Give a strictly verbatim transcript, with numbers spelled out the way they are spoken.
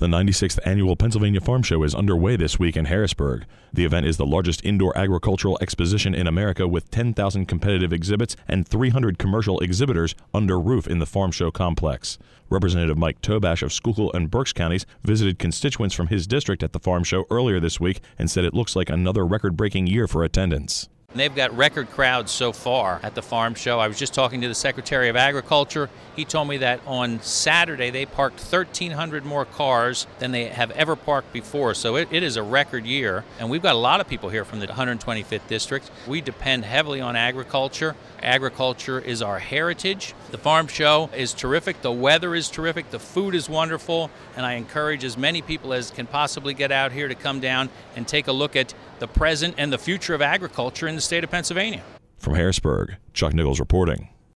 The ninety-sixth Annual Pennsylvania Farm Show is underway this week in Harrisburg. The event is the largest indoor agricultural exposition in America, with ten thousand competitive exhibits and three hundred commercial exhibitors under roof in the Farm Show complex. Representative Mike Tobash of Schuylkill and Berks counties visited constituents from his district at the Farm Show earlier this week and said it looks like another record-breaking year for attendance. They've got record crowds so far at the Farm Show. I was just talking to the Secretary of Agriculture. He told me that on Saturday they parked thirteen hundred more cars than they have ever parked before. So it, it is a record year. And we've got a lot of people here from the one hundred twenty-fifth District. We depend heavily on agriculture. Agriculture is our heritage. The Farm Show is terrific. The weather is terrific. The food is wonderful. And I encourage as many people as can possibly get out here to come down and take a look at the present and the future of agriculture in the state of Pennsylvania. From Harrisburg, Chuck Nichols reporting.